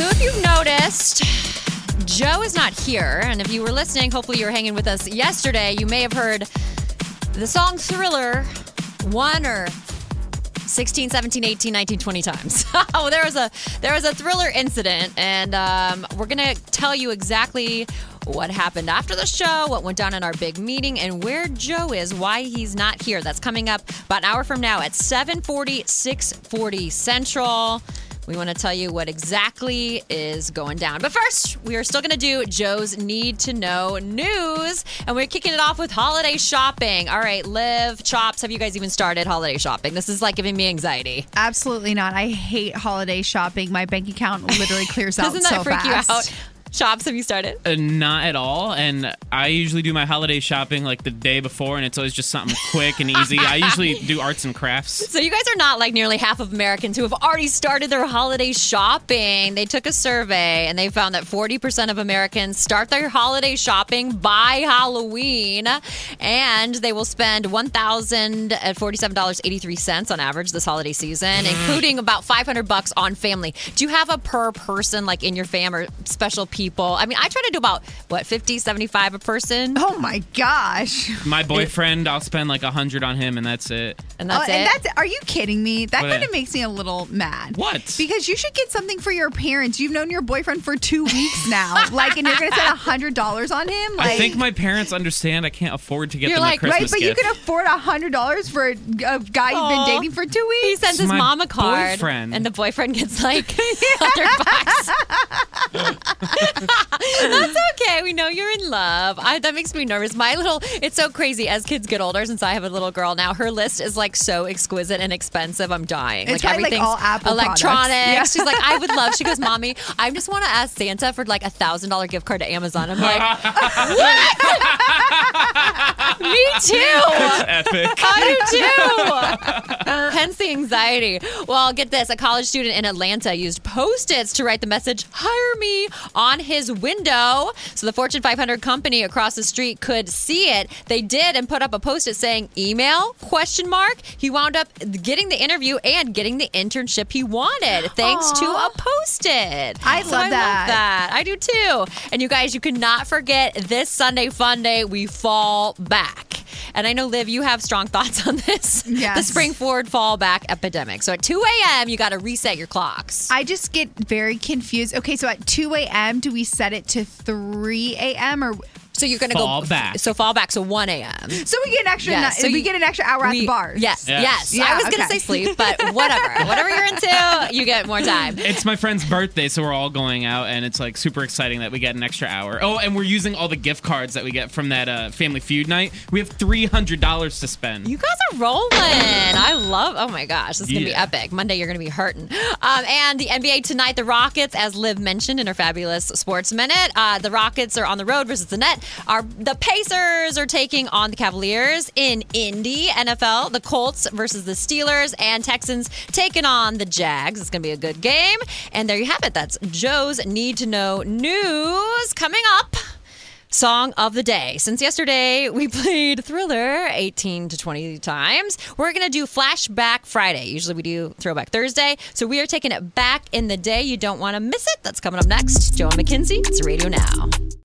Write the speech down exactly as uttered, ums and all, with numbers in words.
So if you've noticed, Joe is not here. And if you were listening, hopefully you were hanging with us yesterday, you may have heard the song Thriller one or sixteen, seventeen, eighteen, nineteen, twenty times. Oh, there was a there was a Thriller incident, and um, we're going to tell you exactly what happened after the show, what went down in our big meeting, and where Joe is, why he's not here. That's coming up about an hour from now at seven forty, six forty Central. We want to tell you what exactly is going down. But first, we are still going to do Joe's Need to Know News. And we're kicking it off with holiday shopping. All right, Liv, Chops, have you guys even started holiday shopping? This is like giving me anxiety. Absolutely not. I hate holiday shopping. My bank account literally clears out so fast. Doesn't that freak you out? Chops, have you started? Uh, not at all. And I usually do my holiday shopping like the day before, and it's always just something quick and easy. I usually do arts and crafts. So you guys are not like nearly half of Americans who have already started their holiday shopping. They took a survey, and they found that forty percent of Americans start their holiday shopping by Halloween, and they will spend one thousand forty-seven dollars and eighty-three cents on average this holiday season, including about five hundred bucks on family. Do you have a per person like in your fam or special people? People. I mean, I try to do about, what, fifty, seventy-five a person? Oh, my gosh. My boyfriend, I'll spend like one hundred on him, and that's it. And that's oh, it? And that's, are you kidding me? That What? kind of makes me a little mad. What? Because you should get something for your parents. You've known your boyfriend for two weeks now. Like, and you're going to spend one hundred dollars on him? Like, I think my parents understand I can't afford to get You're them like, a right, Christmas but gift. you can afford one hundred dollars for a, a guy you've Aw. been dating for two weeks? He sends his my mom a card, boyfriend. and the boyfriend gets like one hundred bucks. That's okay. We know you're in love. I, that makes me nervous. My little, it's so crazy as kids get older, since I have a little girl now, her list is like so exquisite and expensive. I'm dying. It's like probably, like, everything's all Apple electronics. products. Yeah. She's like, I would love, she goes, Mommy, I just want to ask Santa for like a thousand dollar gift card to Amazon. I'm like, what? Me too. That's epic. I do too. Hence the anxiety. Well, get this. A college student in Atlanta used Post-its to write the message, "Hire me," on his window. So the Fortune five hundred company across the street could see it. They did and put up a Post-it saying, "Email, question mark." He wound up getting the interview and getting the internship he wanted thanks Aww. to a Post-it. I So love I that. love that. I do too. And you guys, you cannot forget this Sunday Fun Day, we fall back. And I know, Liv, you have strong thoughts on this. Yes. The spring forward fall back epidemic. So at two a.m., you got to reset your clocks. I just get very confused. Okay, so at two a.m., do we set it to three a.m. or... So you're going to Fall go back. So fall back. So one a.m. So we get an extra. Yes, ni- so we you- get an extra hour at We- the bar. Yes, Yes. yes. Yeah, I was going to okay. say sleep, but whatever. Whatever you're into, you get more time. It's my friend's birthday, so we're all going out, and it's like super exciting that we get an extra hour. Oh, and we're using all the gift cards that we get from that uh, Family Feud night. We have three hundred dollars to spend. You guys are rolling. I love, oh my gosh, this is going to Yeah. be epic. Monday, you're going to be hurting. Um, and the N B A tonight, the Rockets, as Liv mentioned in her fabulous Sports Minute, uh, the Rockets are on the road versus the net. Our, the Pacers are taking on the Cavaliers in Indy. N F L, the Colts versus the Steelers, and Texans taking on the Jags. It's going to be a good game. And there you have it. That's Joe's Need to Know News. Coming up, Song of the Day. Since yesterday we played Thriller eighteen to twenty times, we're going to do Flashback Friday. Usually we do Throwback Thursday. So we are taking it back in the day. You don't want to miss it. That's coming up next. Joe and McKenzie. It's Radio Now.